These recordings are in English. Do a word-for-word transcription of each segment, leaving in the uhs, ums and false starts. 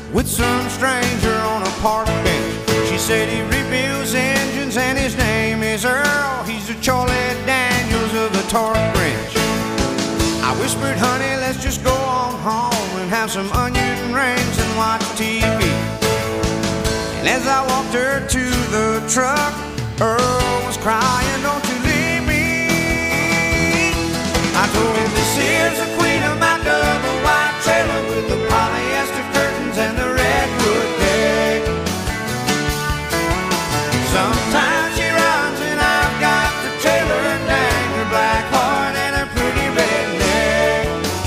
with some stranger on a park bench. She said he rebuilds engines and his name is Earl. He's the Charlie Daniels of the torque wrench. I whispered, honey, let's just go on home and have some onion rings and watch T V. And as I walked her to the truck, Earl was crying, don't you leave me. I told him, this is the queen of my double wide trailer with the polyester curtains and the redwood deck. Sometimes she runs and I've got the trailer and dang her black heart and her pretty red neck.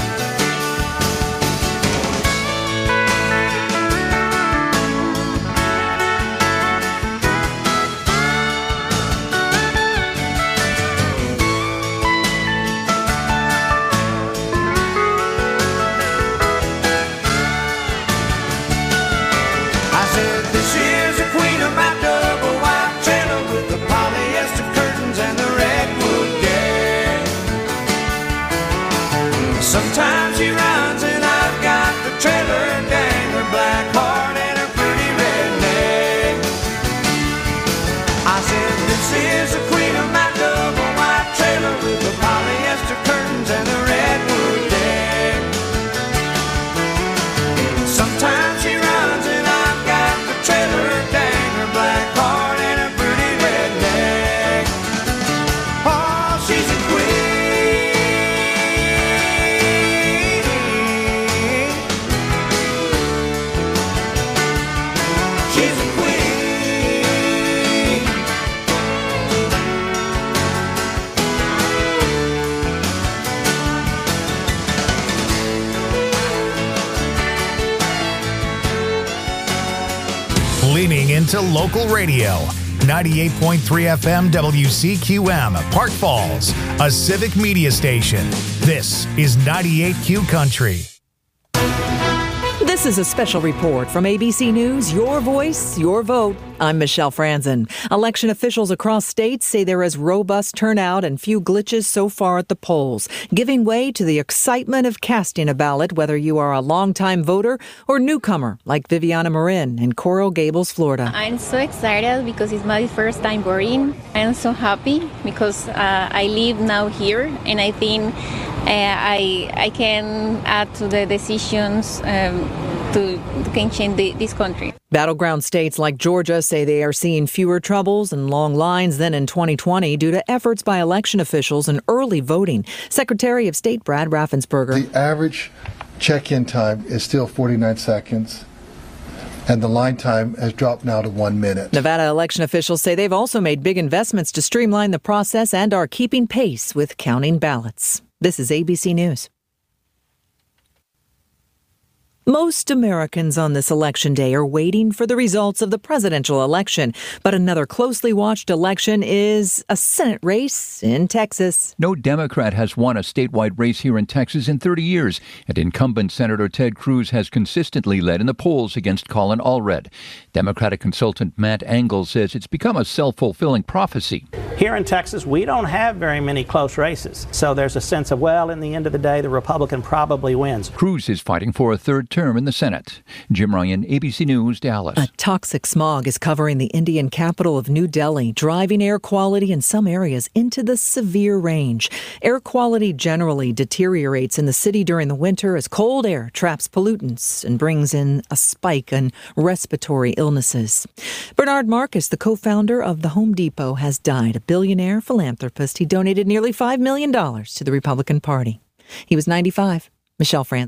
I said, this is the queen of my double wide trailer with the polyester curtains and the redwood deck. Sometimes she runs and I've got the trailer and dang her black heart and her pretty red neck. I said, this is the queen of my double wide trailer with the polyester curtains and the redwood deck. Sometimes she runs and I've got the trailer and dang her black heart and her pretty red neck. Oh, she's a queen. She's a queen. Leaning into local radio. ninety-eight point three F M W C Q M, Park Falls, a civic media station. This is ninety-eight Q Country. This is a special report from A B C News, Your Voice, Your Vote. I'm Michelle Franzen. Election officials across states say there is robust turnout and few glitches so far at the polls, giving way to the excitement of casting a ballot, whether you are a longtime voter or newcomer like Viviana Marin in Coral Gables, Florida. I'm so excited because it's my first time voting. I'm so happy because uh, I live now here, and I think uh, I I can add to the decisions um, to, to can change the, this country. Battleground states like Georgia say they are seeing fewer troubles and long lines than in twenty twenty due to efforts by election officials in early voting. Secretary of State Brad Raffensperger. The average check-in time is still forty-nine seconds, and the line time has dropped now to one minute. Nevada election officials say they've also made big investments to streamline the process and are keeping pace with counting ballots. This is A B C News. Most Americans on this election day are waiting for the results of the presidential election. But another closely watched election is a Senate race in Texas. No Democrat has won a statewide race here in Texas in thirty years, and incumbent Senator Ted Cruz has consistently led in the polls against Colin Allred. Democratic consultant Matt Engel says it's become a self-fulfilling prophecy. Here in Texas, we don't have very many close races, so there's a sense of, well, in the end of the day, the Republican probably wins. Cruz is fighting for a third term in the Senate. Jim Ryan, A B C News, Dallas. A toxic smog is covering the Indian capital of New Delhi, driving air quality in some areas into the severe range. Air quality generally deteriorates in the city during the winter as cold air traps pollutants and brings in a spike in respiratory illnesses. Bernard Marcus, the co-founder of the Home Depot, has died. A billionaire philanthropist. He donated nearly five million dollars to the Republican Party. He was ninety-five. Michelle Franzen.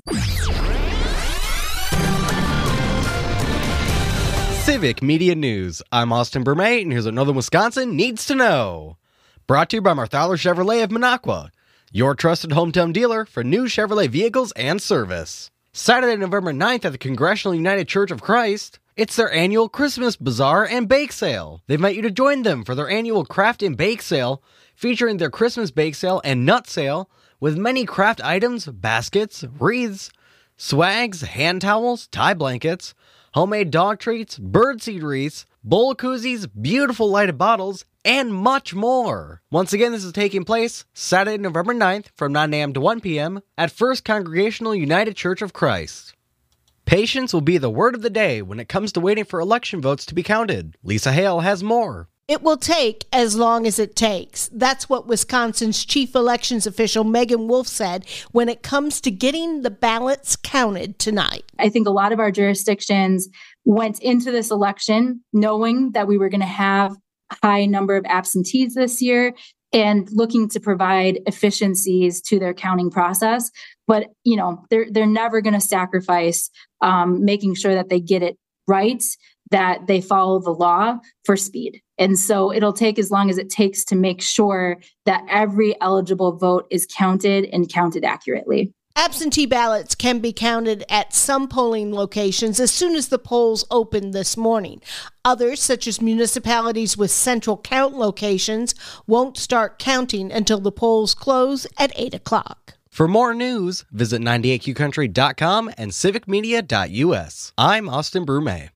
Civic Media News. I'm Austin Bermay, and here's what Northern Wisconsin needs to know. Brought to you by Marthaler Chevrolet of Minocqua, your trusted hometown dealer for new Chevrolet vehicles and service. Saturday, November ninth at the Congregational United Church of Christ, it's their annual Christmas Bazaar and Bake Sale. They invite you to join them for their annual Craft and Bake Sale, featuring their Christmas Bake Sale and Nut Sale, with many craft items, baskets, wreaths, swags, hand towels, tie blankets, homemade dog treats, birdseed wreaths, bowl koozies, beautiful lighted bottles, and much more. Once again, this is taking place Saturday, November ninth from nine a.m. to one p.m. at First Congregational United Church of Christ. Patience will be the word of the day when it comes to waiting for election votes to be counted. Lisa Hale has more. It will take as long as it takes. That's what Wisconsin's chief elections official, Megan Wolf, said when it comes to getting the ballots counted tonight. I think a lot of our jurisdictions went into this election knowing that we were going to have a high number of absentees this year and looking to provide efficiencies to their counting process. But, you know, they're they're never going to sacrifice um, making sure that they get it right, that they follow the law for speed. And so it'll take as long as it takes to make sure that every eligible vote is counted and counted accurately. Absentee ballots can be counted at some polling locations as soon as the polls opened this morning. Others, such as municipalities with central count locations, won't start counting until the polls close at eight o'clock. For more news, visit ninety-eight Q country dot com and civic media dot U S. I'm Austin Brume.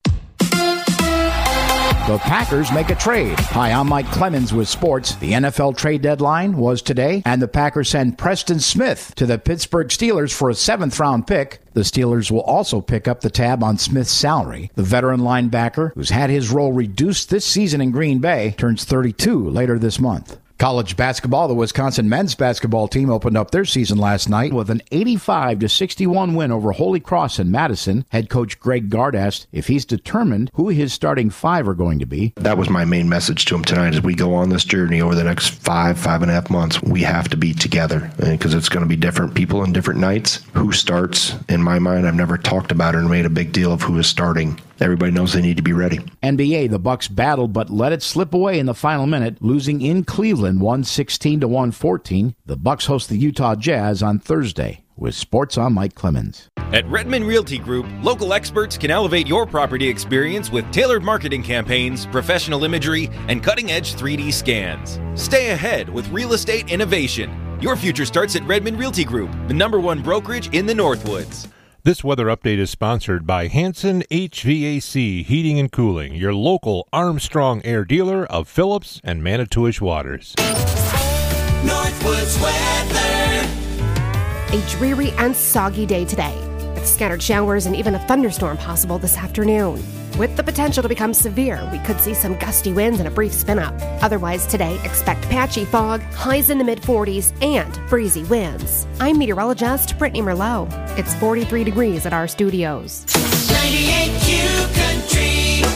The Packers make a trade. Hi, I'm Mike Clemens with sports. The N F L trade deadline was today, and the Packers send Preston Smith to the Pittsburgh Steelers for a seventh round pick. The Steelers will also pick up the tab on Smith's salary. The veteran linebacker, who's had his role reduced this season in Green Bay, turns thirty-two later this month. College basketball, the Wisconsin men's basketball team opened up their season last night with an eighty-five to sixty-one win over Holy Cross in Madison. Head coach Greg Gard asked if he's determined who his starting five are going to be. That was my main message to him tonight. As we go on this journey over the next five, five and a half months, we have to be together because it's going to be different people and different nights. Who starts, in my mind, I've never talked about it and made a big deal of who is starting. Everybody knows they need to be ready. N B A, the Bucks battled but let it slip away in the final minute, losing in Cleveland one sixteen to one fourteen. The Bucks host the Utah Jazz on Thursday. With sports, I'm Mike Clemens. At Redmond Realty Group, local experts can elevate your property experience with tailored marketing campaigns, professional imagery, and cutting-edge three D scans. Stay ahead with real estate innovation. Your future starts at Redmond Realty Group, the number one brokerage in the Northwoods. This weather update is sponsored by Hanson H V A C Heating and Cooling, your local Armstrong Air dealer of Phillips and Manitowish Waters. Northwoods weather. A dreary and soggy day today, with scattered showers and even a thunderstorm possible this afternoon. With the potential to become severe, we could see some gusty winds and a brief spin-up. Otherwise today, expect patchy fog, highs in the mid forties, and breezy winds. I'm meteorologist Brittany Merlot. It's forty-three degrees at our studios. ninety-eight Q Country.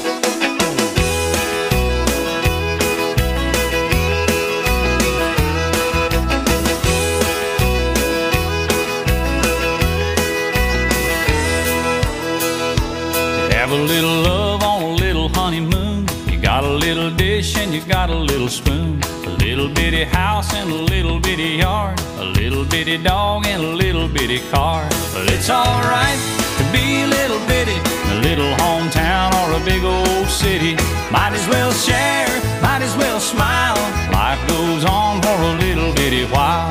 Have a little love on a little honeymoon. You got a little dish and you got a little spoon. A little bitty house and a little bitty yard. A little bitty dog and a little bitty car. But it's alright to be a little bitty. A little hometown or a big old city. Might as well share, might as well smile. Life goes on for a little bitty while.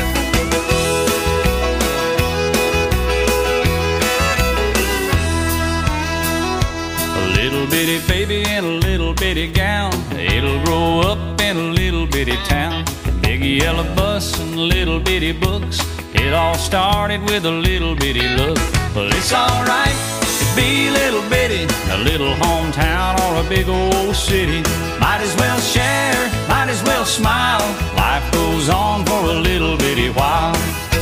Little bitty baby in a little bitty gown. It'll grow up in a little bitty town. Big yellow bus and little bitty books. It all started with a little bitty look. Well, it's alright to be a little bitty. A little hometown or a big old city. Might as well share, might as well smile. Life goes on for a little bitty while.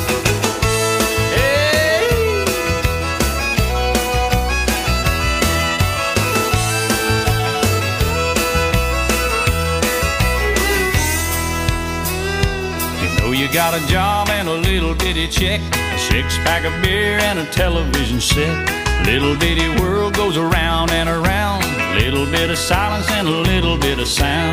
You got a job and a little bitty check, a six-pack of beer and a television set. Little bitty world goes around and around. Little bit of silence and a little bit of sound.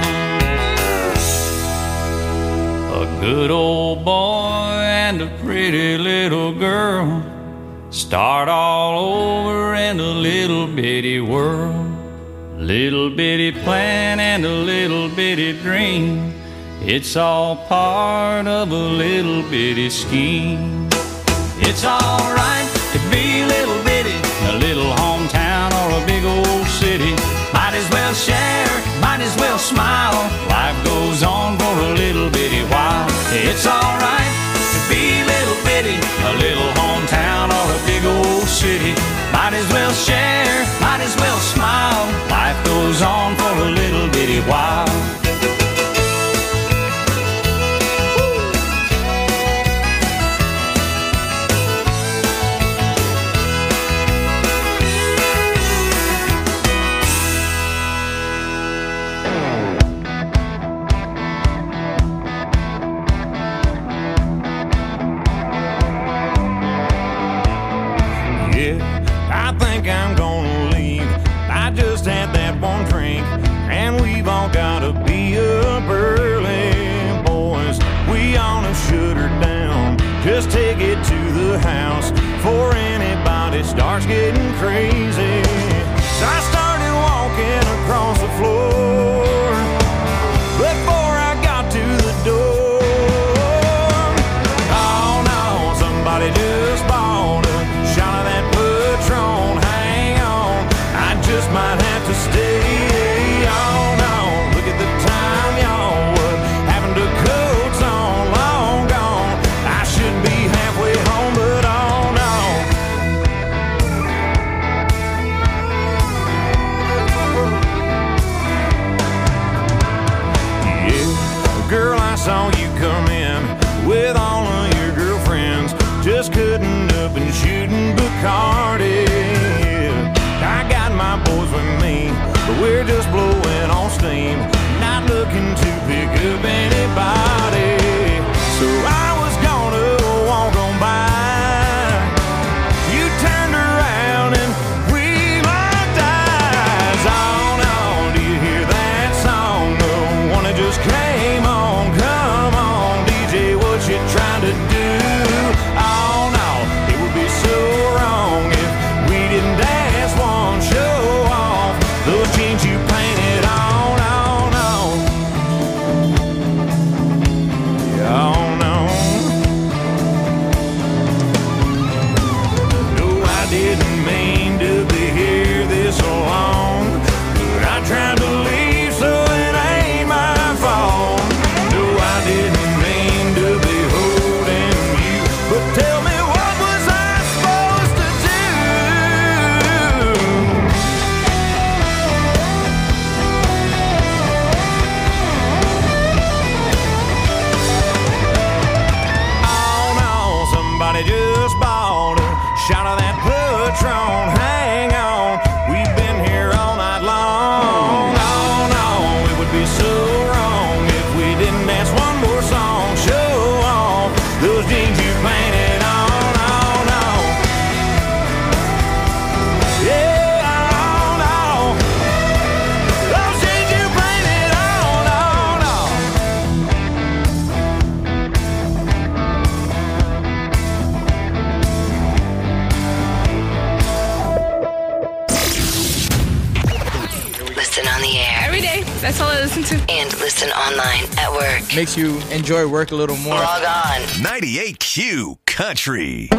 A good old boy and a pretty little girl start all over in a little bitty world. Little bitty plan and a little bitty dream. It's all part of a little bitty scheme. It's alright to be a little bitty, a little hometown or a big old city. Might as well share, might as well smile. Life goes on for a little bitty while. It's alright to be a little bitty, a little hometown or a big old city. Might Might as well share, might as well smile. Life goes on for a little bitty while. I'm gonna leave. I just had that one drink, and we've all gotta be up early, boys. We ought to shut her down. Just take it to the house before anybody starts getting crazy. So I started walking across the floor before I got to the door. Oh no, somebody just bought a shot of that Patron. Just might have to stay on, on. Look at the time, y'all. What happened to coats on? Long gone. I should be halfway home, but oh no. Yeah, girl, I saw you come in with all of your girlfriends, just cutting up and shooting Bacardi. I got my boys with me, but we're just blowing on steam, not looking to pick up anybody. So I was gonna walk on by. You turned around and we locked eyes. Oh no, do you hear that song? The one that just came on. Come on, D J, what you trying to do? Oh no, it would be so wrong if we didn't dance one show off those jeans you painted on, on, on. Yeah, on, on. No, I didn't mean to be here this long, but I tried to leave, so it ain't my fault. No, I didn't mean to be holding you, but tell me, what was I supposed to do? Oh no, somebody just bought a shot of that Patron. Hang on, we've been here all night long. Oh no, it would be so wrong if we didn't dance one more song. Show off those jeans you painted on. Oh no, yeah, oh no, those jeans you painted on. Oh no. Listen on the air. Every day. That's all I listen to. And listen online at work. Makes you enjoy work a little more. Log on. ninety-eight Q Country.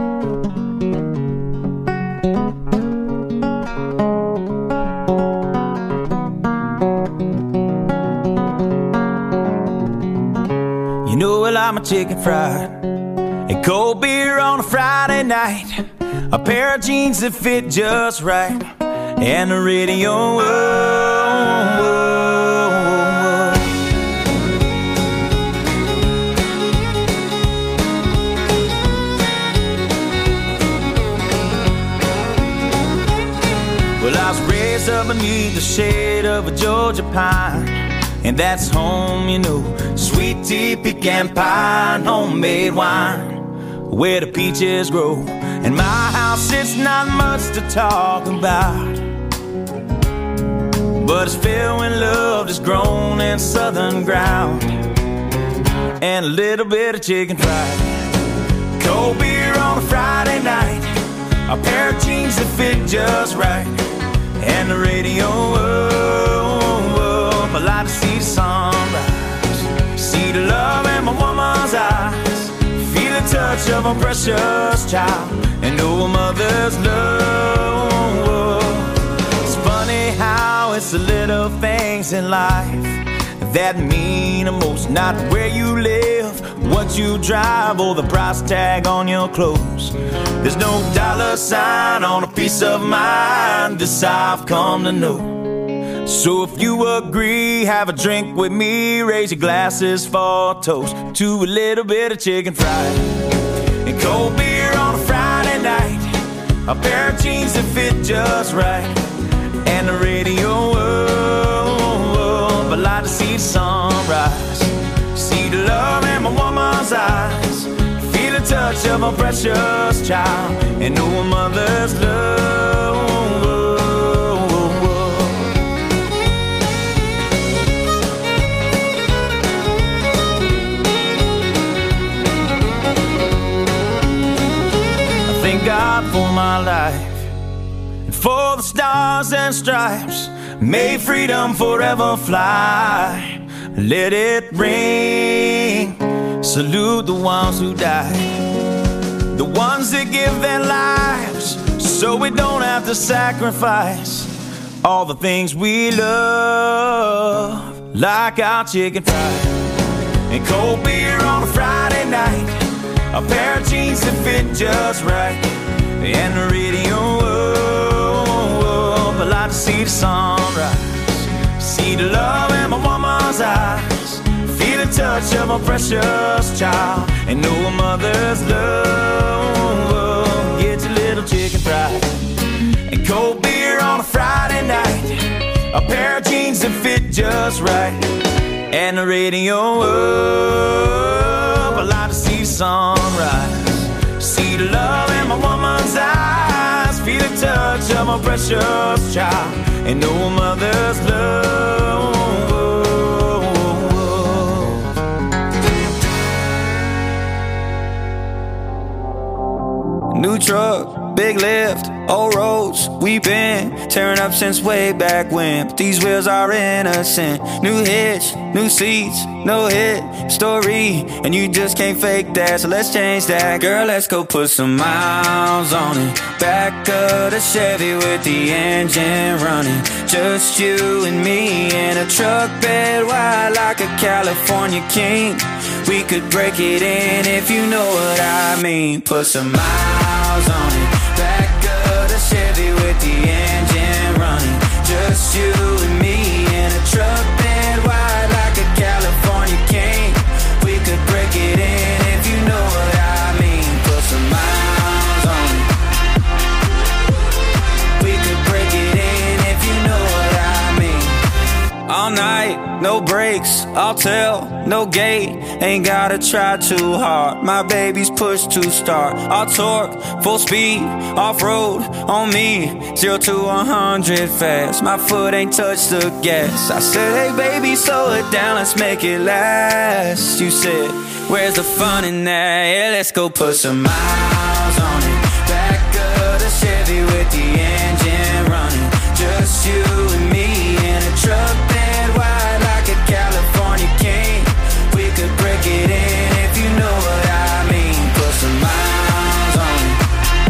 You know I like my chicken fried, a cold beer on a Friday night, a pair of jeans that fit just right, and the radio. Whoa, whoa, whoa. Well, I was raised up beneath the shade of a Georgia pine, and that's home, you know. Sweet tea, pecan pie, and homemade wine, where the peaches grow. In my house, it's not much to talk about, but it's filled with love that's grown in southern ground, and a little bit of chicken fried, cold beer on a Friday night, a pair of jeans that fit just right, and the radio. Whoa, whoa, I like to see the sunrise, see the love in my woman's eyes, feel the touch of a precious child, and know a mother's love. It's funny how it's the little things in life that mean the most. Not where you live, what you drive, or the price tag on your clothes. There's no dollar sign on a peace of mind, this I've come to know. So if you agree, have a drink with me, raise your glasses for a toast to a little bit of chicken fried and cold beer on a Friday night, a pair of jeans that fit just right, and the radio. Oh, I'd like to see the sunrise, see the love in my woman's eyes, feel the touch of a precious child, and know a mother's love. I thank God for my life and for the stars and stripes. May freedom forever fly. Let it ring. Salute the ones who died, the ones that give their lives so we don't have to sacrifice all the things we love, like our chicken fried and cold beer on a Friday night, a pair of jeans that fit just right, and the radio. I like to see the sunrise, see the love in my woman's eyes, feel the touch of a precious child, and know a mother's love. Get your little chicken fried and cold beer on a Friday night, a pair of jeans that fit just right, and the radio up. I like to see the sunrise, see the love in my woman's eyes, feel the touch of my precious child, and know a mother's love. New truck, big lift, old roads we've been tearing up since way back when, but these wheels are innocent. New hitch, new seats, no hit story, and you just can't fake that, so let's change that. Girl, let's go put some miles on it. Back of the Chevy with the engine running, just you and me in a truck bed wide like a California king. We could break it in if you know what I mean. Put some miles on it. Back of the Chevy with the engine running, just you and me in a truck bed wide like a California king. We could break it in if you know what I mean. Put some miles on it. We could break it in if you know what I mean. All night, no brakes, I'll tell, no gate, ain't gotta try too hard. My baby's push to start. I'll torque, full speed, off-road on me, zero to one hundred fast. My foot ain't touched the gas. I said, hey baby, slow it down, let's make it last. You said, where's the fun in that? Yeah, let's go put some miles on it. Back of the Chevy with the engine running, just you and me in a truck bed wide like a California king. We could break it in if you know what I mean. Put some miles on it.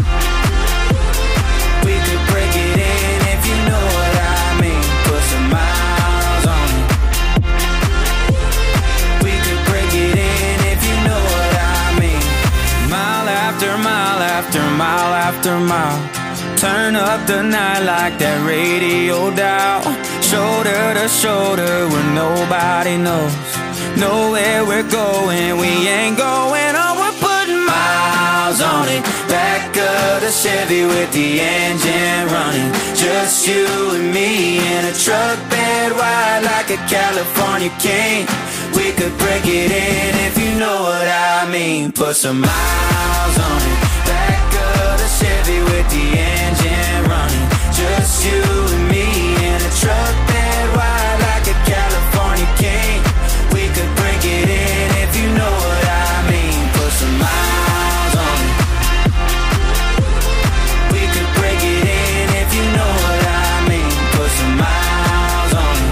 We could break it in if you know what I mean. Put some miles on it. We could break it in if you know what I mean. Mile after mile after mile after mile, turn up the night like that radio dial. Shoulder to shoulder where nobody knows. Know where we're going, we ain't going on. We're putting miles on it. Back of the Chevy with the engine running, just you and me in a truck bed wide like a California king. We could break it in if you know what I mean. Put some miles on it. Back of the Chevy with the engine running, just you and me in a truck bed wide like a California king. We could break it in if you know what I mean. Put some miles on it. We could break it in if you know what I mean. Put some miles on it.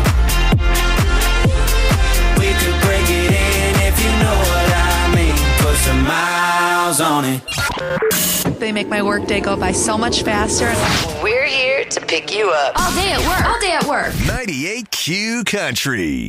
We could break it in if you know what I mean. Put some miles on it. They make my workday go by so much faster. We're here to pick you up. All day at work. All day at work. ninety-eight Q Country.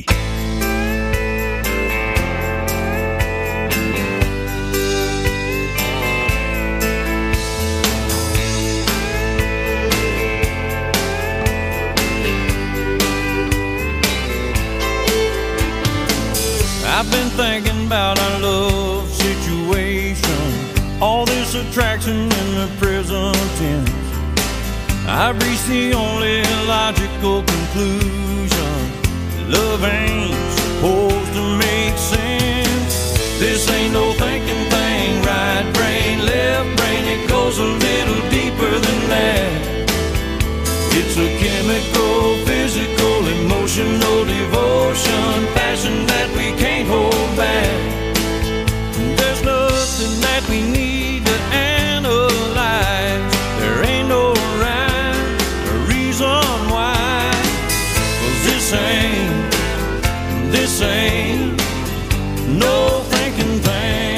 thinking about our love situation, all this attraction in the present tense. I've reached the only logical conclusion: love ain't supposed to make sense. This ain't no thinking thing, right brain, left brain, it goes a little deeper than that. It's a chemical, physical, emotional devotion, passion that we can't hold back. There's nothing that we need to analyze. There ain't no rhyme or reason why. 'Cause this ain't, this ain't no thinking thing.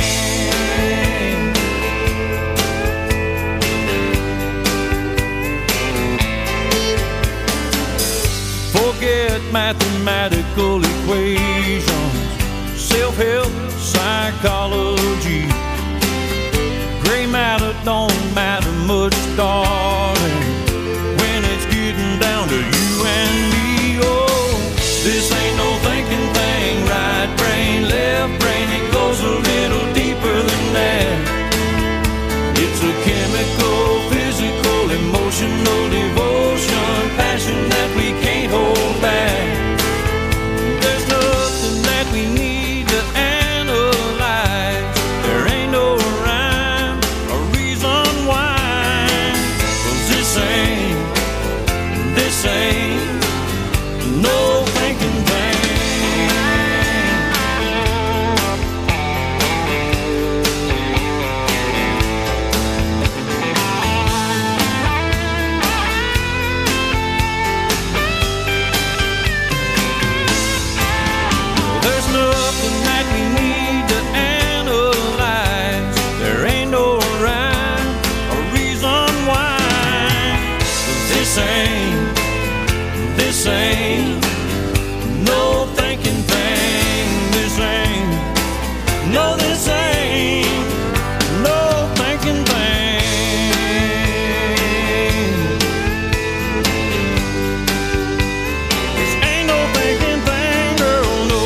Forget mathematical equations, self-help, psychology. Gray matter don't matter much, darling, when it's getting down to you and me. Oh, this ain't no thinking thing, right brain, left brain, it goes a little deeper than that. It's a chemical, physical, emotional devotion, passion that we can't hold back. There's nothing that we need to analyze. There ain't no rhyme or reason why. 'Cause this ain't, this ain't no thinking thing. There's nothing that we need to analyze. There ain't no rhyme or reason why. 'Cause this ain't, this ain't no thinking thing. This ain't, no, this ain't no thinking thing. This ain't no thinking thing, girl, no.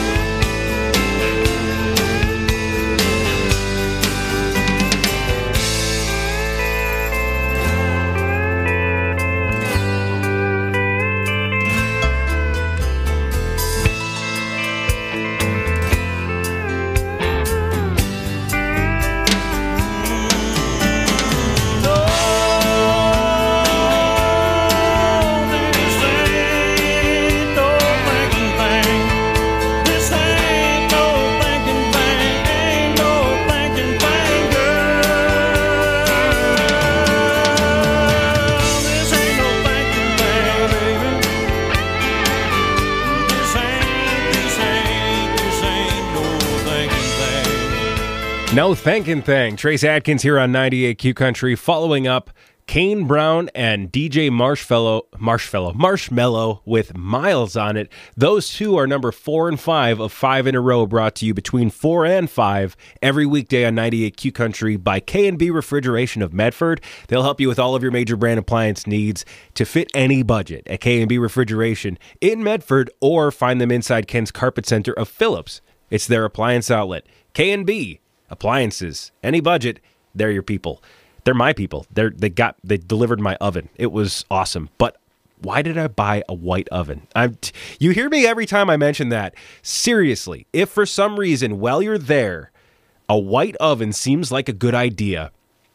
No thinking thing. Trace Adkins here on ninety-eight Q Country, following up Kane Brown and D J Marshfellow, Marshfellow, Marshmello with Miles on it. Those two are number four and five of five in a row, brought to you between four and five every weekday on ninety-eight Q Country by K and B Refrigeration of Medford. They'll help you with all of your major brand appliance needs to fit any budget at K and B Refrigeration in Medford, or find them inside Ken's Carpet Center of Phillips. It's their appliance outlet. K and B Appliances, any budget, they're your people. They're my people. They're they got they delivered my oven. It was awesome. But why did I buy a white oven? I'm t- you hear me every time I mention that. Seriously, if for some reason while you're there, a white oven seems like a good idea,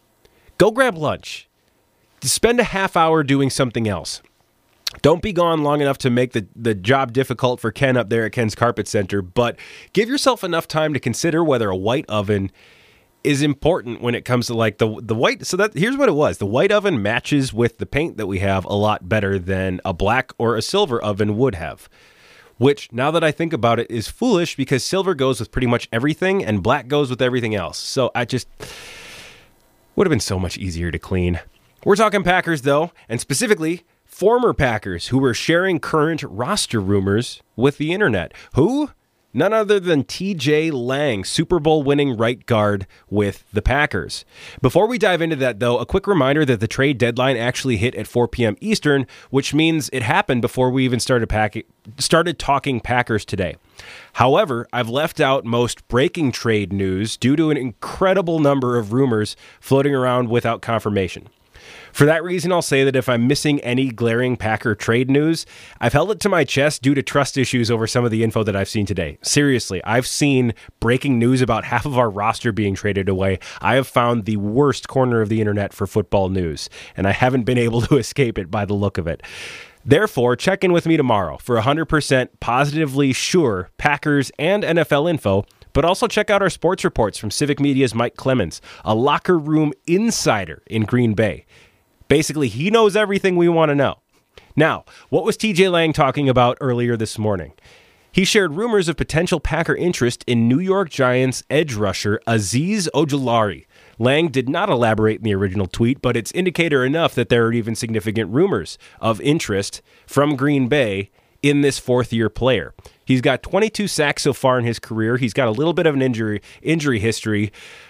go grab lunch. Spend a half hour doing something else. Don't be gone long enough to make the, the job difficult for Ken up there at Ken's Carpet Center, but give yourself enough time to consider whether a white oven is important when it comes to like the the white. So that here's what it was. The white oven matches with the paint that we have a lot better than a black or a silver oven would have, which now that I think about it is foolish because silver goes with pretty much everything and black goes with everything else. So I just would have been so much easier to clean. We're talking Packers though, and specifically former Packers who were sharing current roster rumors with the internet. Who? None other than T J Lang, Super Bowl winning right guard with the Packers. Before we dive into that, though, a quick reminder that the trade deadline actually hit at four p.m. Eastern, which means it happened before we even started pack- started talking Packers today. However, I've left out most breaking trade news due to an incredible number of rumors floating around without confirmation. For that reason, I'll say that if I'm missing any glaring Packer trade news, I've held it to my chest due to trust issues over some of the info that I've seen today. Seriously, I've seen breaking news about half of our roster being traded away. I have found the worst corner of the internet for football news, and I haven't been able to escape it by the look of it. Therefore, check in with me tomorrow for one hundred percent positively sure Packers and N F L info, but also check out our sports reports from Civic Media's Mike Clemens, a locker room insider in Green Bay. Basically, he knows everything we want to know. Now, what was T J Lang talking about earlier this morning? He shared rumors of potential Packer interest in New York Giants edge rusher Azeez Ojulari. Lang did not elaborate in the original tweet, but it's indicator enough that there are even significant rumors of interest from Green Bay in this fourth-year player. He's got twenty-two sacks so far in his career. He's got a little bit of an injury injury history,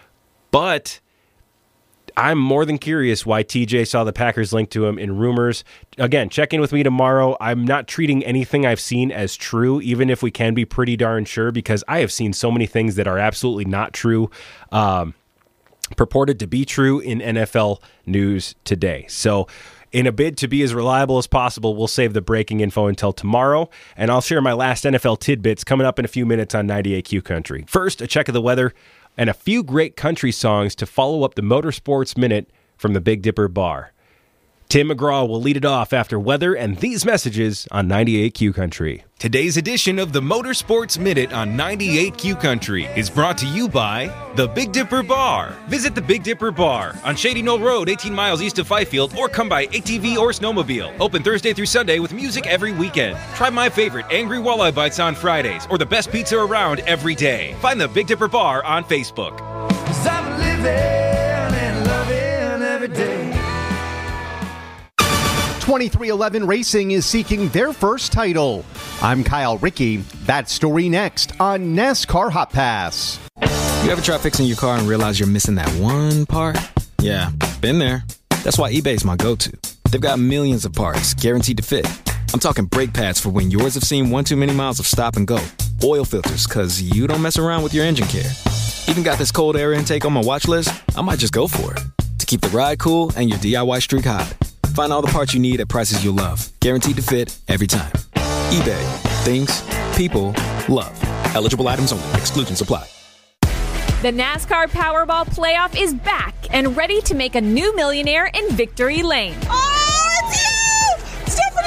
but I'm more than curious why T J saw the Packers linked to him in rumors. Again, check in with me tomorrow. I'm not treating anything I've seen as true, even if we can be pretty darn sure, because I have seen so many things that are absolutely not true, um, purported to be true in N F L news today. So in a bid to be as reliable as possible, we'll save the breaking info until tomorrow, and I'll share my last N F L tidbits coming up in a few minutes on ninety-eight Q Country. First, a check of the weather, and a few great country songs to follow up the Motorsports Minute from the Big Dipper Bar. Tim McGraw will lead it off after weather and these messages on ninety-eight Q Country. Today's edition of the Motorsports Minute on ninety-eight Q Country is brought to you by the Big Dipper Bar. Visit the Big Dipper Bar on Shady Knoll Road, eighteen miles east of Fifield, or come by A T V or Snowmobile. Open Thursday through Sunday with music every weekend. Try my favorite Angry Walleye Bites on Fridays, or the best pizza around every day. Find the Big Dipper Bar on Facebook. 'Cause I'm living and loving every day. twenty-three eleven Racing is seeking their first title. I'm Kyle Rickey. That story next on NASCAR Hot Pass. You ever try fixing your car and realize you're missing that one part? Yeah, been there. That's why eBay's my go-to. They've got millions of parts guaranteed to fit. I'm talking brake pads for when yours have seen one too many miles of stop and go. Oil filters, because you don't mess around with your engine care. Even got this cold air intake on my watch list. I might just go for it. To keep the ride cool and your D I Y streak hot. Find all the parts you need at prices you'll love. Guaranteed to fit every time. eBay. Things. People. Love. Eligible items only. Exclusions apply. The NASCAR Powerball Playoff is back and ready to make a new millionaire in Victory Lane. Oh, it's you! Stephanie!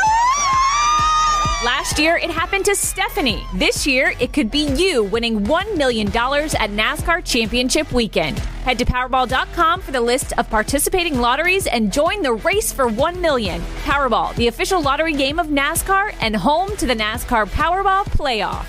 Last year, it happened to Stephanie. This year, it could be you winning one million dollars at NASCAR Championship Weekend. Head to Powerball dot com for the list of participating lotteries and join the race for one million dollars. Powerball, the official lottery game of NASCAR and home to the NASCAR Powerball Playoff.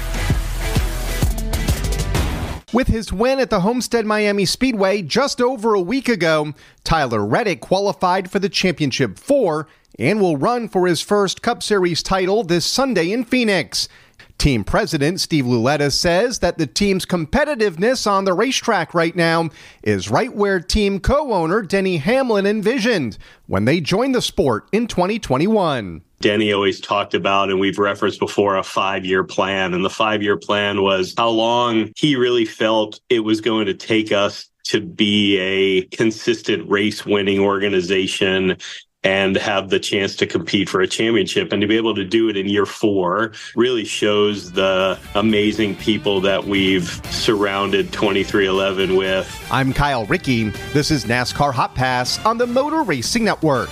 With his win at the Homestead Miami Speedway just over a week ago, Tyler Reddick qualified for the Championship Four and will run for his first Cup Series title this Sunday in Phoenix. Team president Steve Luletta says that the team's competitiveness on the racetrack right now is right where team co-owner Denny Hamlin envisioned when they joined the sport in twenty twenty-one. Denny always talked about, and we've referenced before, a five-year plan. And the five-year plan was how long he really felt it was going to take us to be a consistent race-winning organization and have the chance to compete for a championship. And to be able to do it in year four really shows the amazing people that we've surrounded twenty-three eleven with. I'm Kyle Rickey. This is NASCAR Hot Pass on the Motor Racing Network.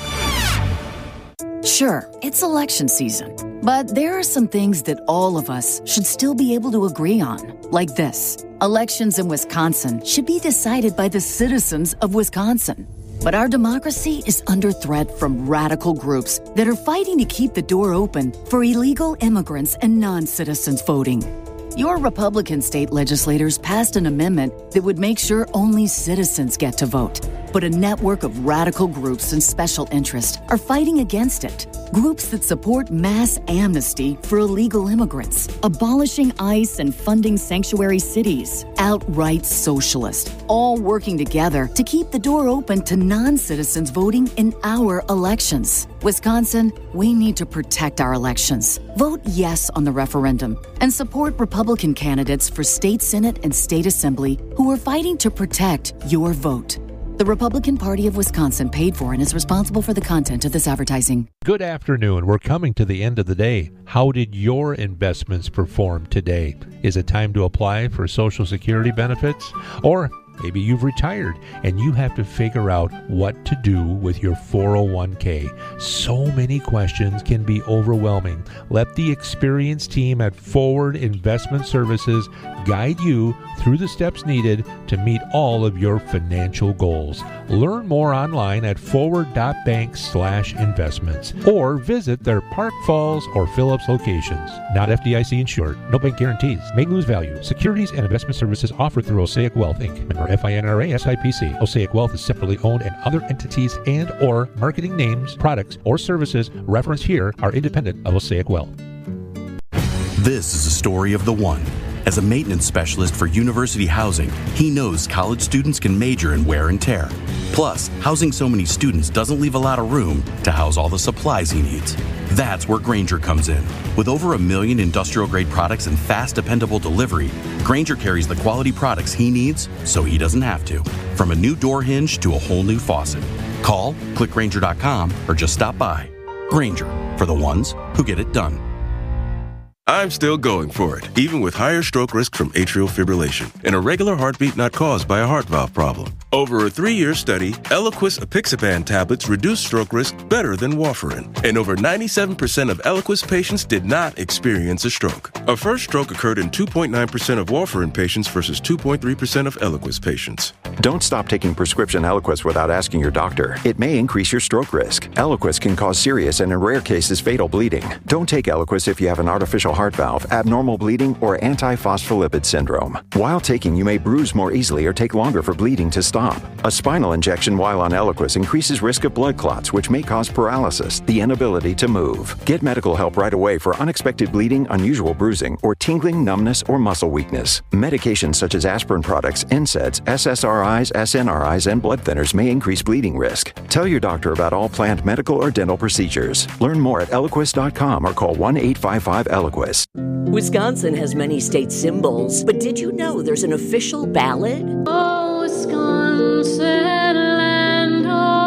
Sure, it's election season, but there are some things that all of us should still be able to agree on, like this. Elections in Wisconsin should be decided by the citizens of Wisconsin. But our democracy is under threat from radical groups that are fighting to keep the door open for illegal immigrants and non-citizens voting. Your Republican state legislators passed an amendment that would make sure only citizens get to vote. but a network of radical groups and special interests are fighting against it. Groups that support mass amnesty for illegal immigrants, abolishing ICE and funding sanctuary cities, outright socialist, all working together to keep the door open to non-citizens voting in our elections. Wisconsin, we need to protect our elections. Vote yes on the referendum and support Republican candidates for state Senate and state assembly who are fighting to protect your vote. The Republican Party of Wisconsin paid for and is responsible for the content of this advertising. Good afternoon. We're coming to the end of the day. How did your investments perform today? Is it time to apply for Social Security benefits? Or maybe you've retired and you have to figure out what to do with your four oh one k. So many questions can be overwhelming. Let the experienced team at Forward Investment Services guide you through the steps needed to meet all of your financial goals. Learn more online at forward.bank slash investments or visit their Park Falls or Phillips locations. Not F D I C insured. No bank guarantees. May lose value. Securities and investment services offered through Osaic Wealth, Incorporated. Member F I N R A S I P C. Osaic Wealth is separately owned, and other entities and or marketing names, products, or services referenced here are independent of Osaic Wealth. This is a story of the one. As a maintenance specialist for university housing, he knows college students can major in wear and tear. Plus, housing so many students doesn't leave a lot of room to house all the supplies he needs. That's where Grainger comes in. With over a million industrial-grade products and fast, dependable delivery, Grainger carries the quality products he needs so he doesn't have to. From a new door hinge to a whole new faucet. Call, click Grainger dot com, or just stop by. Grainger, for the ones who get it done. I'm still going for it, even with higher stroke risk from atrial fibrillation and a regular heartbeat not caused by a heart valve problem. Over a three-year study, Eliquis apixaban tablets reduced stroke risk better than warfarin, and over ninety-seven percent of Eliquis patients did not experience a stroke. A first stroke occurred in two point nine percent of warfarin patients versus two point three percent of Eliquis patients. Don't stop taking prescription Eliquis without asking your doctor. It may increase your stroke risk. Eliquis can cause serious and in rare cases fatal bleeding. Don't take Eliquis if you have an artificial heart valve, abnormal bleeding, or antiphospholipid syndrome. While taking, you may bruise more easily or take longer for bleeding to stop. A spinal injection while on Eliquis increases risk of blood clots, which may cause paralysis, the inability to move. Get medical help right away for unexpected bleeding, unusual bruising, or tingling, numbness, or muscle weakness. Medications such as aspirin products, N SAIDs, S S R Is, S N R Is, and blood thinners may increase bleeding risk. Tell your doctor about all planned medical or dental procedures. Learn more at eliquis dot com or call one eight five five Eliquis. Wisconsin has many state symbols, but did you know there's an official ballad? Oh, Wisconsin, land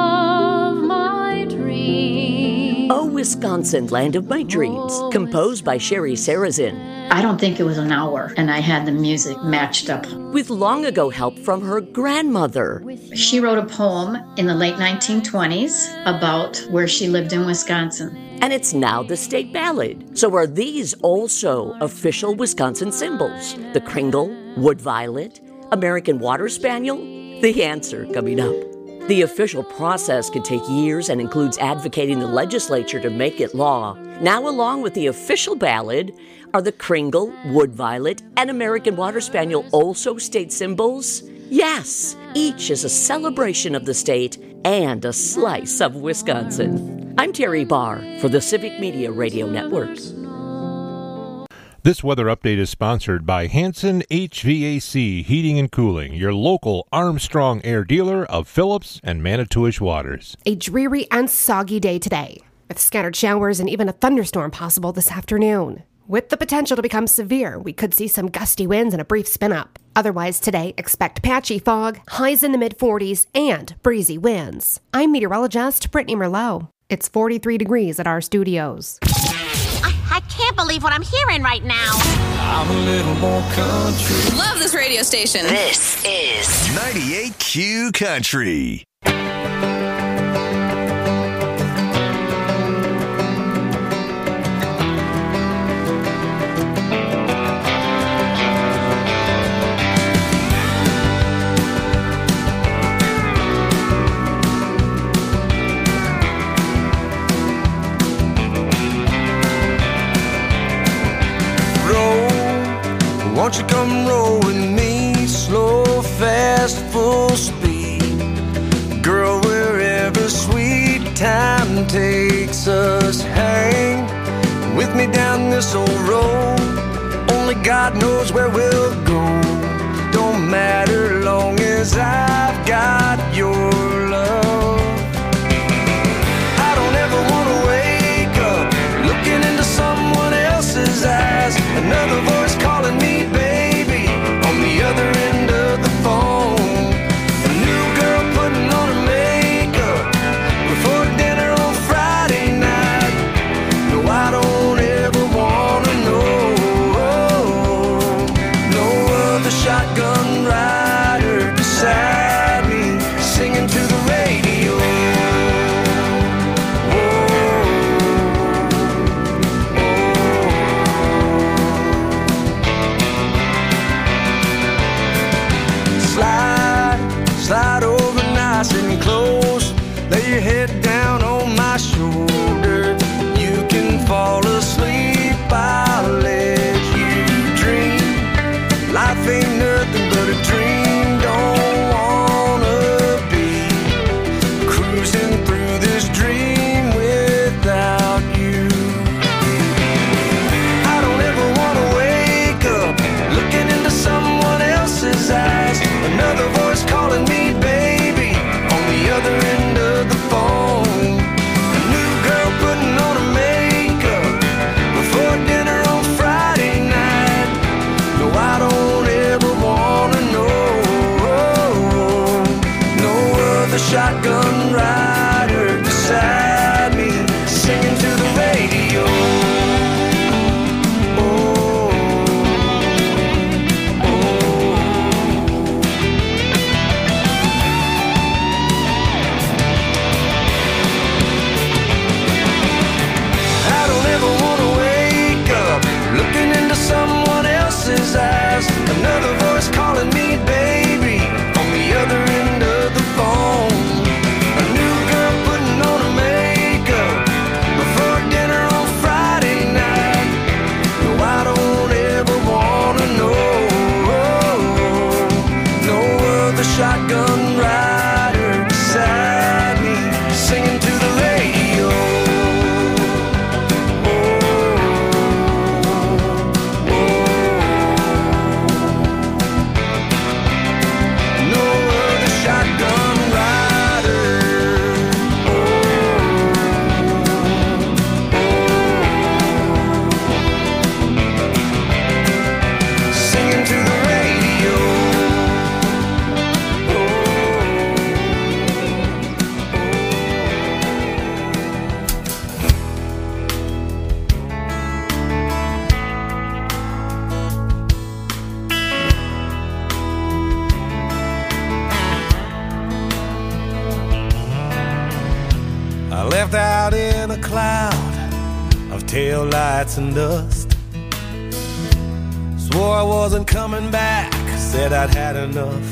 of my dreams. Oh, Wisconsin, land of my dreams, composed by Sherry Sarazin. I don't think it was an hour, and I had the music matched up. With long ago help from her grandmother. She wrote a poem in the late nineteen twenties about where she lived in Wisconsin. And it's now the state ballad. So are these also official Wisconsin symbols? The Kringle, Wood Violet, American Water Spaniel? The answer coming up. The official process can take years and includes advocating the legislature to make it law. Now, along with the official ballad, are the Kringle, Wood Violet, and American Water Spaniel also state symbols? Yes, each is a celebration of the state and a slice of Wisconsin. I'm Terry Barr for the Civic Media Radio Network. This weather update is sponsored by Hanson H V A C Heating and Cooling, your local Armstrong Air dealer of Phillips and Manitowish Waters. A dreary and soggy day today, with scattered showers and even a thunderstorm possible this afternoon. With the potential to become severe, we could see some gusty winds and a brief spin-up. Otherwise today, expect patchy fog, highs in the mid forties, and breezy winds. I'm meteorologist Brittany Merlot. It's forty-three degrees at our studios. I, I can't believe what I'm hearing right now. I'm a little more country. Love this radio station. This is ninety-eight Q Country. Won't you come roll with me, slow, fast, full speed? sweet time takes us, hang with me down this old road. Only God knows where we'll go. Don't matter long as I've got your love. I don't ever want to wake up looking into someone else's eyes. Another voice calling me baby on the other end of the phone. A new girl putting on her makeup before dinner on Friday night. No, I don't ever want to know. No other shotgun rider beside me singing to the radio. Slide over nice and close. Lay your head down on my shoulder. You can fall asleep, I'll let you dream. Life ain't nothing but a dream. Don't wanna be cruising through this dream without you. I don't ever wanna wake up looking into someone else's eyes. Another voice calling me baby on the other end of the phone. A new girl putting on her makeup before dinner on Friday night. No, I don't ever wanna know. No other shotgun rider beside me singing to the radio. Someone else's eyes. Another voice calling me baby on the other end of the phone. A new girl putting on her makeup before dinner on Friday night. No, I don't ever wanna know. No other shotgun rider beside me singing to the radio. Left out in a cloud of tail lights and dust. Swore I wasn't coming back, said I'd had enough.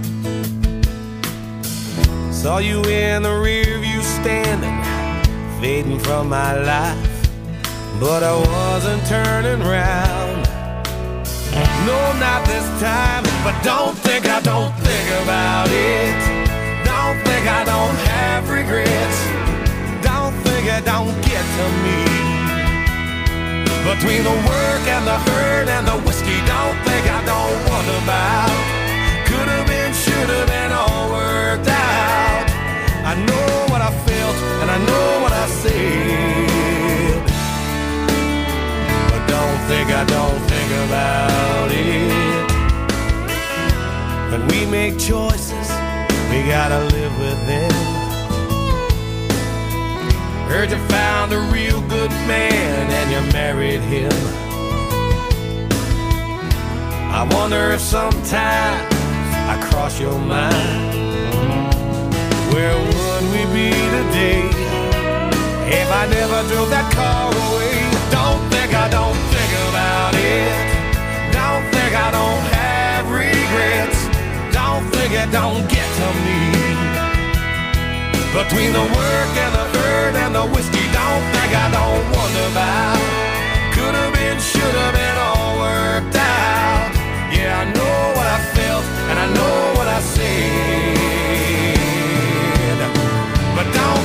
Saw you in the rear view standing, fading from my life. But I wasn't turning round. No, not this time. But don't think I don't think about it. Don't think I don't have regrets. Don't think it don't get to me. Between the work and the hurt and the whiskey, don't think I don't wonder about. Could have been, should have been, all worked out. I know what I felt and I know what I said. But don't think I don't think about it. When we make choices, we gotta live with them. Heard you found a real good man and you married him. I wonder if sometimes I cross your mind. Where would we be today if I never drove that car away? Don't think I don't think about it. Don't think I don't have regrets. Don't think it don't get to me. Between the work and the hurt and the whiskey, don't think I don't wonder about. Could have been, should have been, all worked out. Yeah, I know what I felt and I know what I said. But don't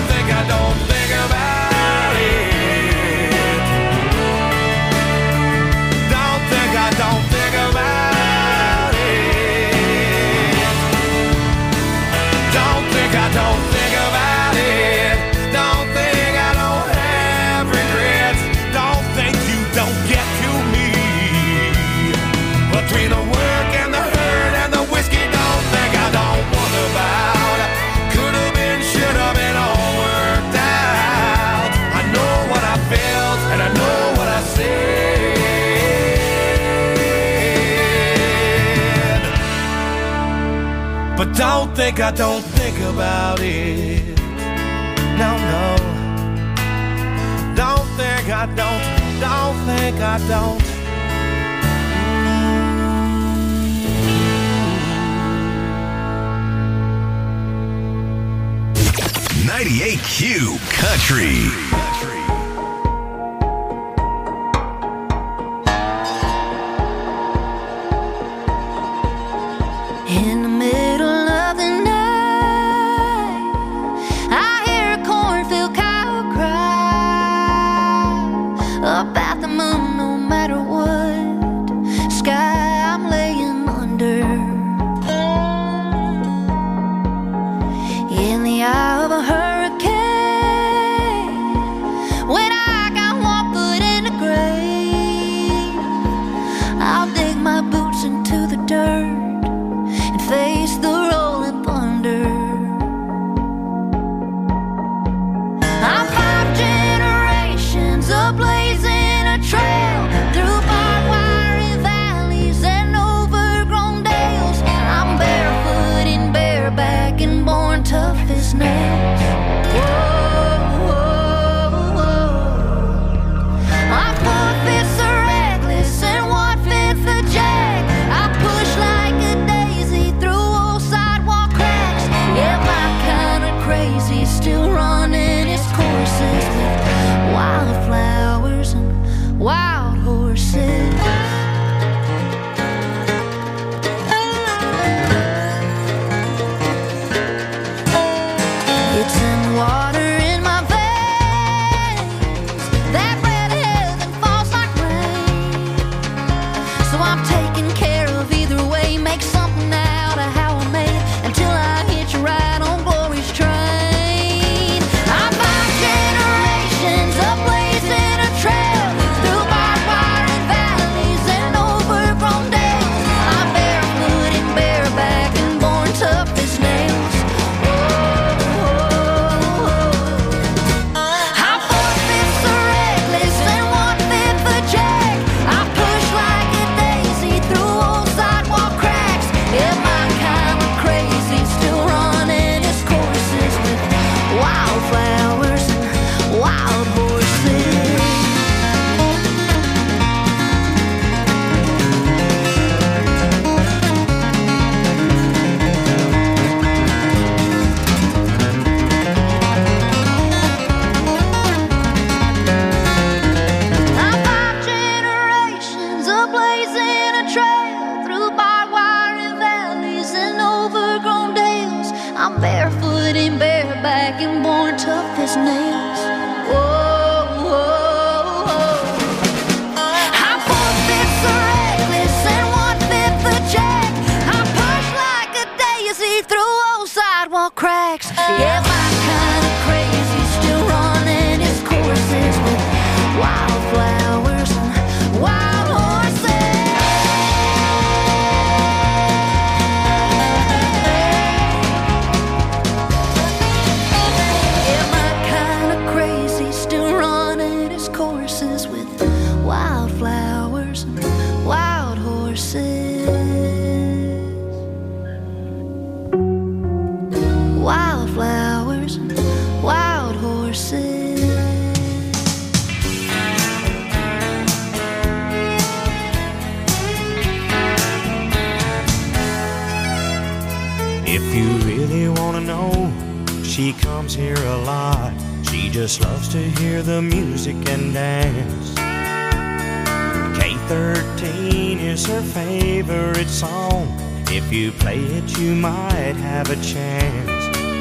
think I don't think about it. No, no. Don't think I don't, don't think I don't. ninety-eight Q Country. In the middle of the night, I hear a cornfield cow cry about the moon. No matter what sky I'm laying under, in the eye of a hurricane, when I got one foot in the grave, I'll dig my boots into the dirt, face the rolling thunder. I'm five generations of blazing a trail through barbed wire valleys and overgrown dales. I'm barefoot and bareback and born tough as nails. Whoa, whoa, whoa. I'm four fifths a reckless and one fifth a jack. I push like a crazy, still running its courses with wildflowers and wild horses. It's in the water in my veins, that bread of heaven falls like rain. So I'm taking care of either way, make something out of how I made it until I hit you right on glory's train. Cracks. Yeah, my kind of crazy, still running its courses with wildflowers and wild horses. Yeah, my kind of crazy, still running its courses with wildflowers and wild horses. Wildflowers and wild horses. If you really want to know, she comes here a lot. She just loves to hear the music and dance. K thirteen is her favorite song. If you play it, you might have a chance.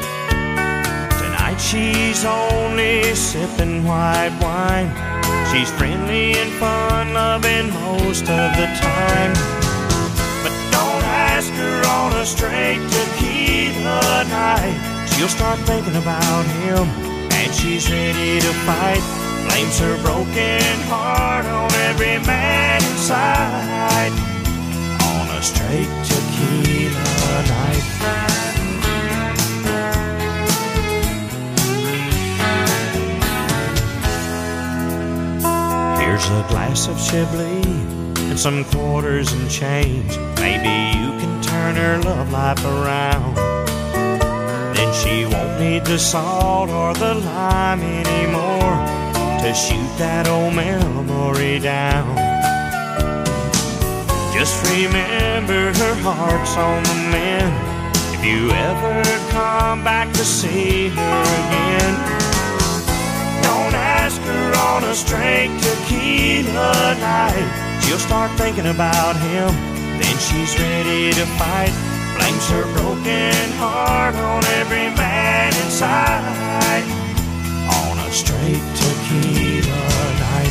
She's only sipping white wine. She's friendly and fun-loving most of the time. But don't ask her on a straight tequila night. She'll start thinking about him, and she's ready to fight. Blames her broken heart on every man inside. On a straight tequila night. Here's a glass of Chablis and some quarters and change. Maybe you can turn her love life around. She won't need the salt or the lime anymore to shoot that old memory down. Just remember her heart's on the mend if you ever come back to see her again. Don't ask her on a straight tequila night. She'll start thinking about him, then she's ready to fight. Blames her broken heart on every man inside on a straight tequila night.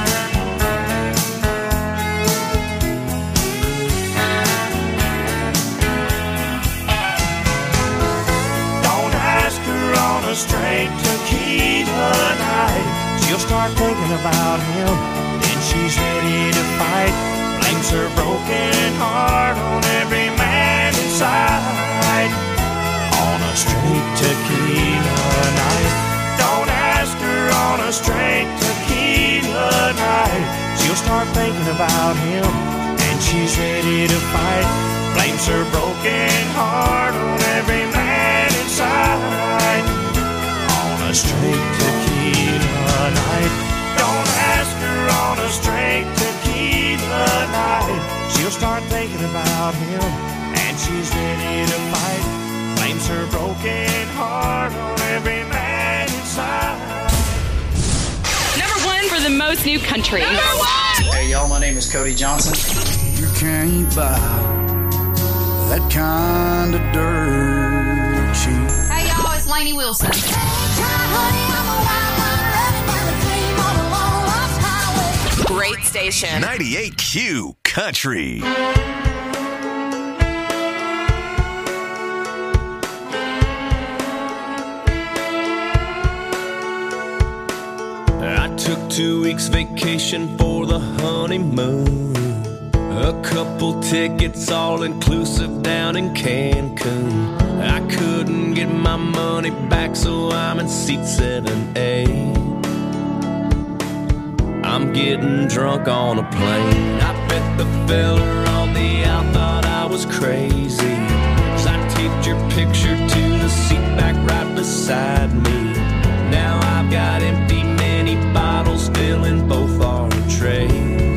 Don't ask her on a straight tequila night. She'll start thinking about him, then she's ready to fight. Blames her broken heart on every man inside on a straight tequila night. Don't ask her on a straight tequila night. She'll start thinking about him, and she's ready to fight. Blames her broken heart on every man inside on a straight tequila night. Don't ask her on a straight tequila night. She'll start thinking about him, and she's ready to fight. Blames her broken heart on every man inside. Number one for the most new country. Number one! Hey, y'all, my name is Cody Johnson. You can't buy that kind of dirt cheap. Hey, y'all, it's Lainey Wilson. Great station. ninety-eight Q Country. I took two weeks vacation for the honeymoon. A couple tickets all inclusive down in Cancun. I couldn't get my money back, so I'm in seat seven A. I'm getting drunk on a plane. I bet the fella on the out thought I was crazy, 'cause I taped your picture to the seat back right beside me. Now I've got empty mini bottles filling both our trays.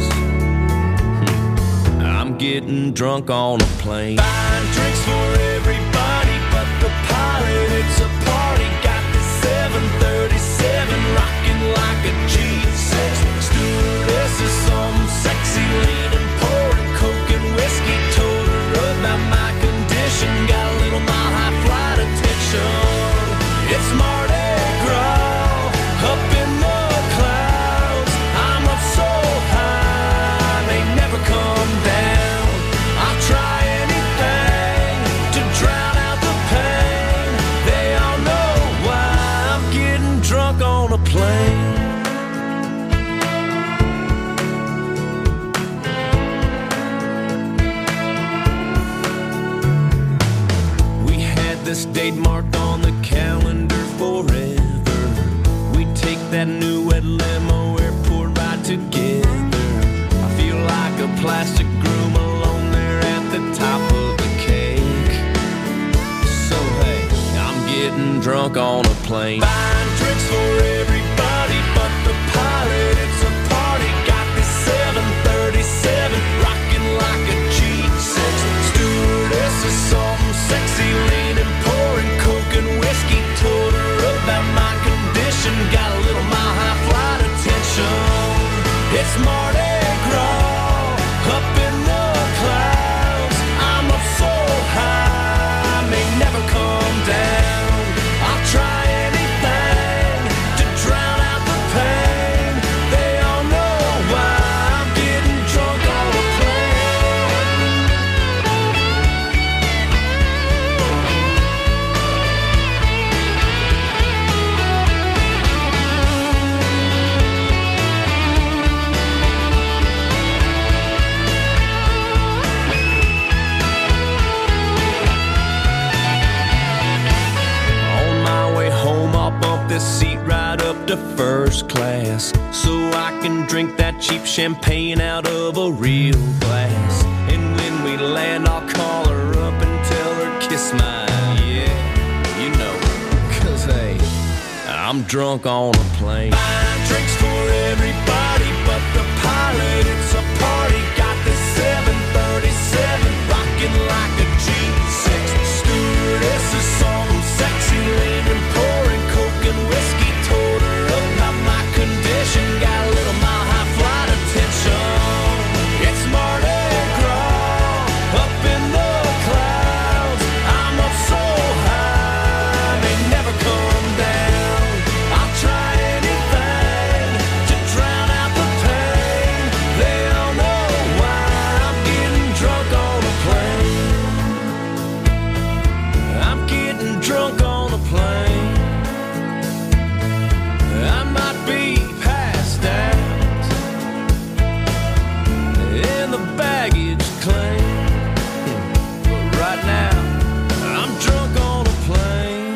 I'm getting drunk on a plane. Buying drinks for everybody but the pilot. It's a party. Got the seven thirty-seven rocking like a G six. Stewardess is some sexy leaning, pouring coke and whiskey. Told her about my condition. Got a little mile high flight attention. It's Mardi Gras up in the clouds. I'm up so high, may never come down. I'll try anything to drown out the pain. They all know why I'm getting drunk on a plane. This date marked on the calendar forever. We take that new wet limo airport ride together. I feel like a plastic groom alone there at the top of the cake. So hey, I'm getting drunk on a plane. Buying drinks for everybody but the pilot. It's a party. Got this seven thirty-seven rocking like a G six. Stewardess is something sexy leaning, pouring coke and whiskey. Told her about my condition. Got a little mile high flight attention. It's Mardi Gras up in the clouds. I'm up so high, may never come down. I'll try anything to drown out the pain. They all know why I'm getting drunk on a this seat right up to first class, so I can drink that cheap champagne out of a real glass. And when we land, I'll call her up and tell her kiss my, yeah, you know. I'm drunk on a plane. Buying drinks for everybody, but the pilot, it's a party. Got this seven thirty-seven rocking like a G six. Stewardess is some sexy lady pouring coke and whiskey. Told her about my condition, got a little mile high flight attention. It's Mardi Gras up in the clouds. I'm up so high, they never come down. I'll try anything to drown out the pain. They all know why I'm getting drunk on a plane. I'm getting drunk on a plane. I might be passed out in the baggage claim, but right now I'm drunk on a plane.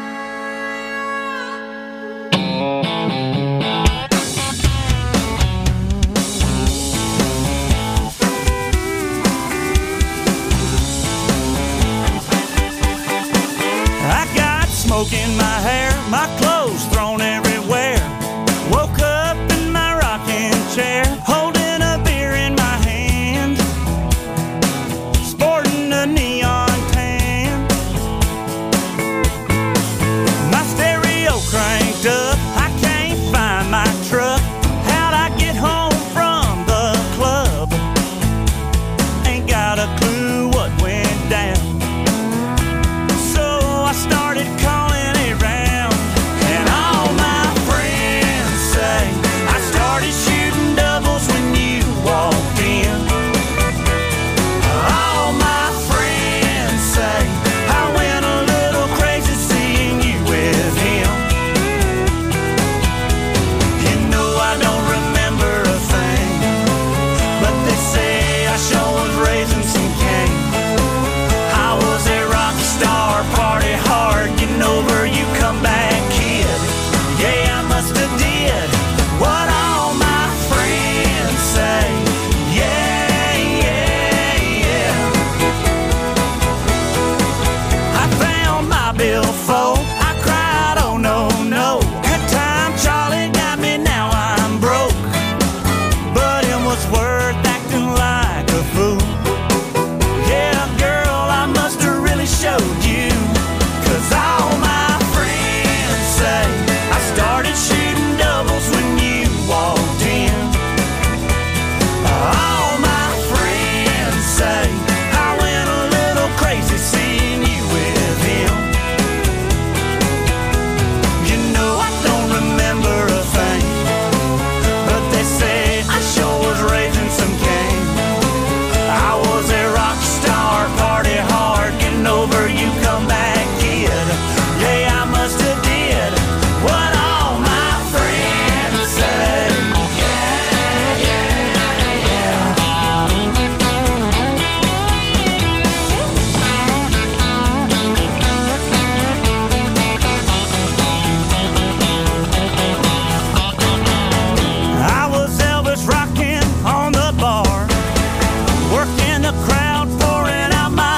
I got smoke in my hair, my clothes thrown everywhere. Woke up in my rocking chair, holding a beer in my hand, sporting a neon tan. My stereo cranked up, I can't find my truck. How'd I get home from the club? Ain't got a clue what went down. So I started calling around, and all my friends say I started shooting doubles when you walked in. All my friends say I went a little crazy seeing you with him. You know I don't remember a thing, but they say I sure was raising some cane. I was a rock star, party hard, getting over you come back kid. Yeah, I must have did what all my friends say. Yeah, yeah, yeah. I found my billfold, I cried, oh no, no. That time Charlie got me, now I'm broke. But it was worth acting like a fool. Yeah, girl, I must have really showed you. Cause all my friends say I started shooting doubles when you walked in. All my friends say I went a little crazy seeing you with him. You know I don't remember a thing, but they say I sure was raising some cane. I was a rock star, party hard, getting over you come back kid. Yeah, I must have did what all my friends say. Yeah, yeah, yeah. I was Elvis rocking on the bar, working the crowd, pouring out my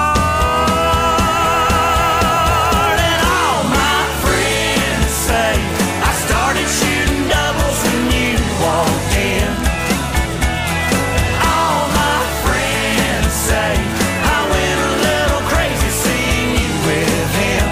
heart. And all my friends say I started shooting doubles when you walked in. All my friends say I went a little crazy seeing you with him.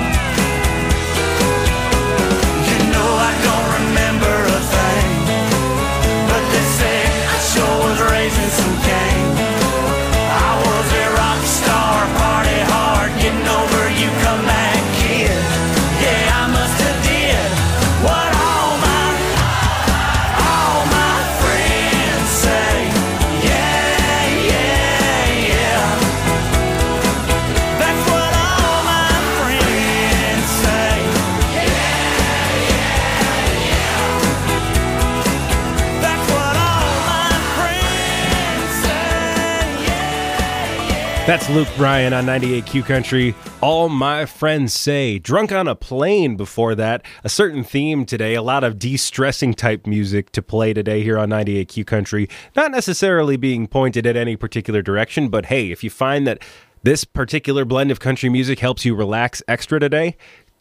You know I don't remember a thing, but they say I sure was raising some cane. I was a rock star, party hard, getting over you come back kid. Yeah, I must have did what all my, all my friends say. Yeah, yeah, yeah. That's what all my friends say. Yeah, yeah, yeah. That's what all my friends say. Yeah, yeah. That's Luke Bryan on ninety-eight Q Country. All my friends say. Drunk on a plane before that. A certain theme today. A lot of de-stressing type music to play today here on ninety-eight Q Country. Not necessarily being pointed at any particular direction, but hey, if you find that this particular blend of country music helps you relax extra today,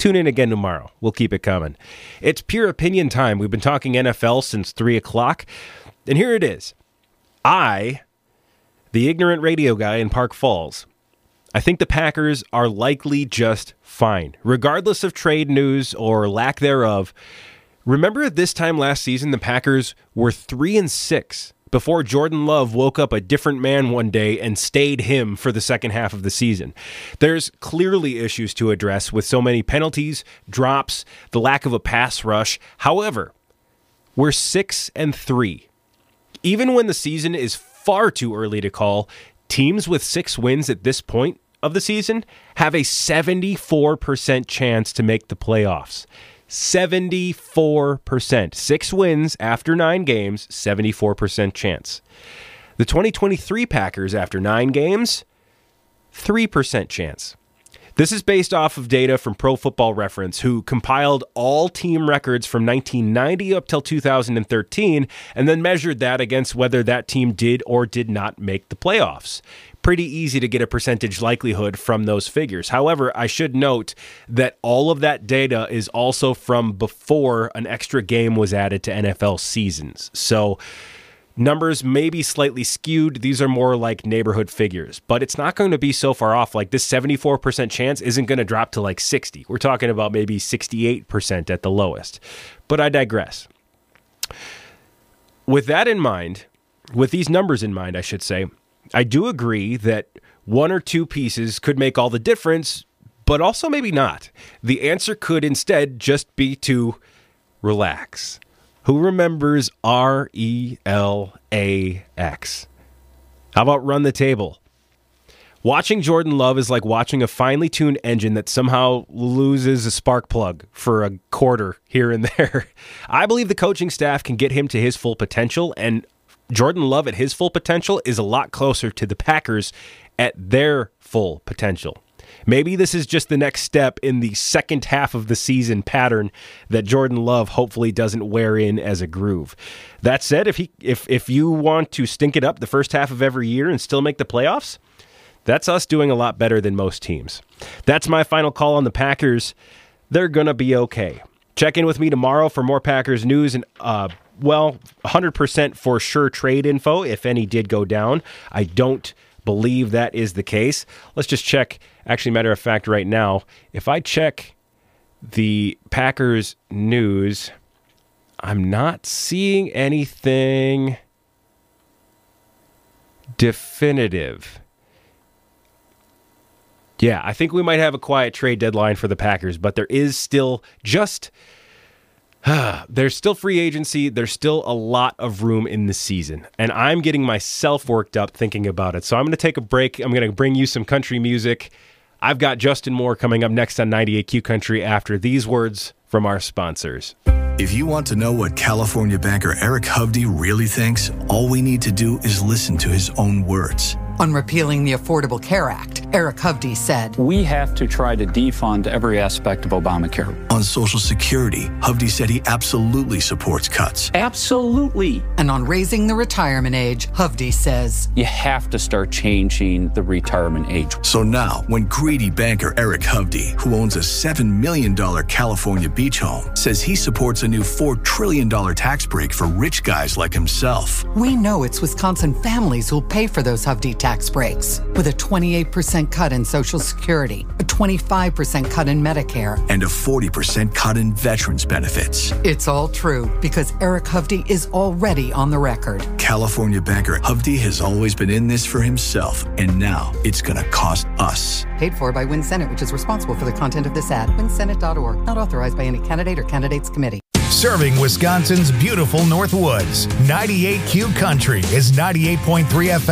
Tune in again tomorrow. We'll keep it coming. It's Pure Opinion time. We've been talking N F L since three o'clock. And here it is. I, the ignorant radio guy in Park Falls, I think the Packers are likely just fine. Regardless of trade news or lack thereof, remember at this time last season, the Packers were three and six before Jordan Love woke up a different man one day and stayed him for the second half of the season. There's clearly issues to address with so many penalties, drops, the lack of a pass rush. However, we're six and three. Even when the season is far too early to call, teams with six wins at this point of the season have a seventy-four percent chance to make the playoffs. seventy-four percent. Six wins after nine games, seventy-four percent chance. The twenty twenty-three Packers after nine games, three percent chance. This is based off of data from Pro Football Reference, who compiled all team records from nineteen ninety up till two thousand thirteen, and then measured that against whether that team did or did not make the playoffs. Pretty easy to get a percentage likelihood from those figures. However, I should note that all of that data is also from before an extra game was added to N F L seasons. So numbers may be slightly skewed. These are more like neighborhood figures, but it's not going to be so far off. Like this seventy-four percent chance isn't going to drop to like sixty. We're talking about maybe sixty-eight percent at the lowest. But I digress. With that in mind, with these numbers in mind, I should say, I do agree that one or two pieces could make all the difference, but also maybe not. The answer could instead just be to relax. Who remembers R E L A X? How about run the table? Watching Jordan Love is like watching a finely tuned engine that somehow loses a spark plug for a quarter here and there. I believe the coaching staff can get him to his full potential, and Jordan Love at his full potential is a lot closer to the Packers at their full potential. Maybe this is just the next step in the second half of the season pattern that Jordan Love hopefully doesn't wear in as a groove. That said, if he if if you want to stink it up the first half of every year and still make the playoffs, that's us doing a lot better than most teams. That's my final call on the Packers. They're going to be okay. Check in with me tomorrow for more Packers news and uh well, one hundred percent for sure trade info, if any did go down. I don't believe that is the case. Let's just check. Actually, matter of fact, right now, if I check the Packers news, I'm not seeing anything definitive. Yeah, I think we might have a quiet trade deadline for the Packers, but there is still just... There's still free agency. There's still a lot of room in the season. And I'm getting myself worked up thinking about it. So I'm going to take a break. I'm going to bring you some country music. I've got Justin Moore coming up next on ninety-eight Q Country after these words from our sponsors. If you want to know what California banker Eric Hovde really thinks, all we need to do is listen to his own words. On repealing the Affordable Care Act, Eric Hovde said, "We have to try to defund every aspect of Obamacare." On Social Security, Hovde said he absolutely supports cuts. Absolutely. And on raising the retirement age, Hovde says, "You have to start changing the retirement age." So now, when greedy banker Eric Hovde, who owns a seven million dollars California beach home, says he supports a new four trillion dollars tax break for rich guys like himself, we know it's Wisconsin families who'll pay for those Hovde tax breaks, with a twenty-eight percent cut in Social Security, a twenty-five percent cut in Medicare, and a forty percent cut in veterans benefits. It's all true because Eric Hovde is already on the record. California banker Hovde has always been in this for himself, and now it's going to cost us. Paid for by Win Senate, which is responsible for the content of this ad. win senate dot org. Not authorized by any candidate or candidates committee. Serving Wisconsin's beautiful North Woods, ninety-eight Q Country is ninety-eight point three F M.